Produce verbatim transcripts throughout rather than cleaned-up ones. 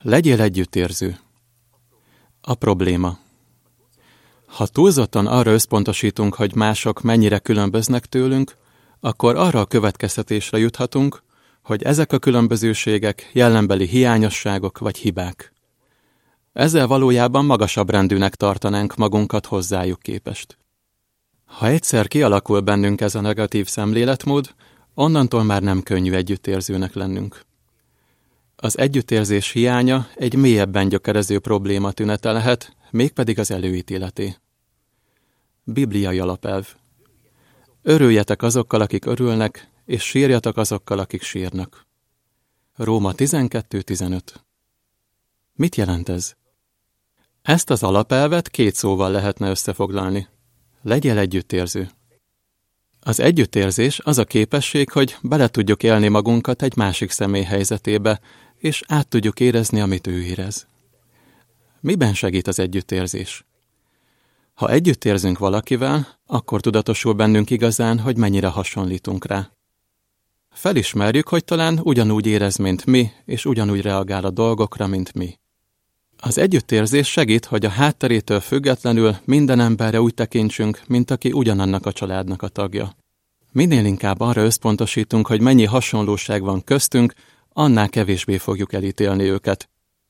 Legyél együttérző. A probléma. Ha túlzottan arra összpontosítunk, hogy mások mennyire különböznek tőlünk, akkor arra a következtetésre juthatunk, hogy ezek a különbözőségek jellembeli hiányosságok vagy hibák. Ezzel valójában magasabb rendűnek tartanánk magunkat hozzájuk képest. Ha egyszer kialakul bennünk ez a negatív szemléletmód, onnantól már nem könnyű együttérzőnek lennünk. Az együttérzés hiánya egy mélyebben gyökerező probléma tünete lehet, mégpedig az előítéleté. Bibliai alapelv. Örüljetek azokkal, akik örülnek, és sírjatok azokkal, akik sírnak. Róma tizenkettő tizenöt. Mit jelent ez? Ezt az alapelvet két szóval lehetne összefoglalni. Legyél együttérző. Az együttérzés az a képesség, hogy bele tudjuk élni magunkat egy másik személy helyzetébe, és át tudjuk érezni, amit ő érez. Miben segít az együttérzés? Ha együttérzünk valakivel, akkor tudatosul bennünk igazán, hogy mennyire hasonlítunk rá. Felismerjük, hogy talán ugyanúgy érez, mint mi, és ugyanúgy reagál a dolgokra, mint mi. Az együttérzés segít, hogy a hátterétől függetlenül minden emberre úgy tekintsünk, mint aki ugyanannak a családnak a tagja. Minél inkább arra összpontosítunk, hogy mennyi hasonlóság van köztünk, annál kevésbé fogjuk elítélni őket.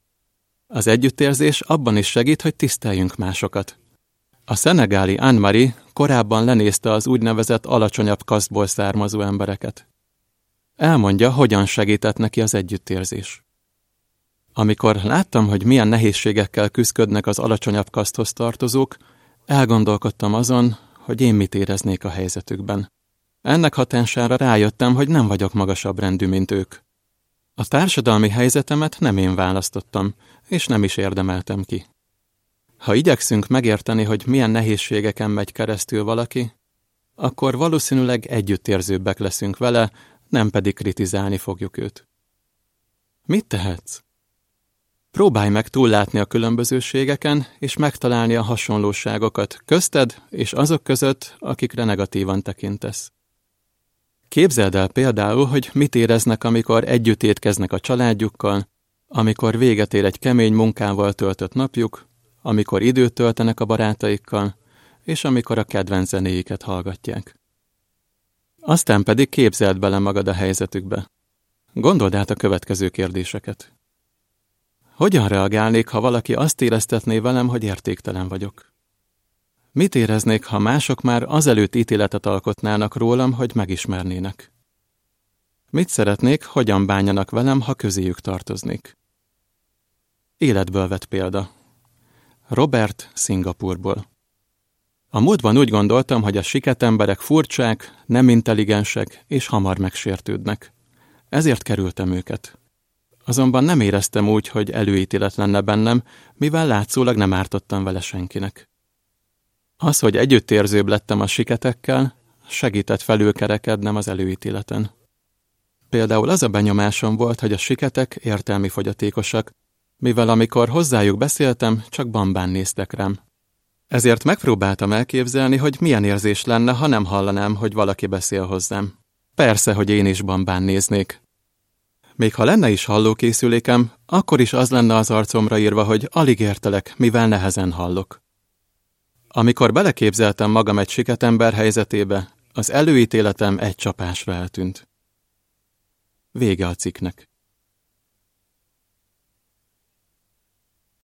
Az együttérzés abban is segít, hogy tiszteljünk másokat. A szenegáli Anne-Marie korábban lenézte az úgynevezett alacsonyabb kasztból származó embereket. Elmondja, hogyan segített neki az együttérzés. Amikor láttam, hogy milyen nehézségekkel küszködnek az alacsonyabb kaszthoz tartozók, elgondolkodtam azon, hogy én mit éreznék a helyzetükben. Ennek hatására rájöttem, hogy nem vagyok magasabb rendű, mint ők. A társadalmi helyzetemet nem én választottam, és nem is érdemeltem ki. Ha igyekszünk megérteni, hogy milyen nehézségeken megy keresztül valaki, akkor valószínűleg együttérzőbbek leszünk vele, nem pedig kritizálni fogjuk őt. Mit tehetsz? Próbálj meg túllátni a különbözőségeken, és megtalálni a hasonlóságokat közted és azok között, akikre negatívan tekintesz. Képzeld el például, hogy mit éreznek, amikor együtt étkeznek a családjukkal, amikor véget ér egy kemény munkával töltött napjuk, amikor időt töltenek a barátaikkal, és amikor a kedvenc zenéiket hallgatják. Aztán pedig képzeld bele magad a helyzetükbe. Gondold át a következő kérdéseket. Hogyan reagálnék, ha valaki azt éreztetné velem, hogy értéktelen vagyok? Mit éreznék, ha mások már azelőtt ítéletet alkotnának rólam, hogy megismernének? Mit szeretnék, hogyan bánjanak velem, ha közéjük tartoznék? Életből vett példa. Robert, Szingapúrból. A múltban úgy gondoltam, hogy a siket emberek furcsák, nem intelligensek és hamar megsértődnek. Ezért kerültem őket. Azonban nem éreztem úgy, hogy előítélet lenne bennem, mivel látszólag nem ártottam vele senkinek. Az, hogy együttérzőbb lettem a siketekkel, segített felülkerekednem az előítéleten. Például az a benyomásom volt, hogy a siketek értelmi fogyatékosak, mivel amikor hozzájuk beszéltem, csak bambán néztek rám. Ezért megpróbáltam elképzelni, hogy milyen érzés lenne, ha nem hallanám, hogy valaki beszél hozzám. Persze, hogy én is bambán néznék. Még ha lenne is hallókészülékem, akkor is az lenne az arcomra írva, hogy alig értelek, mivel nehezen hallok. Amikor beleképzeltem magam egy siketember helyzetébe, az előítéletem egy csapásra eltűnt. Vége a cikknek.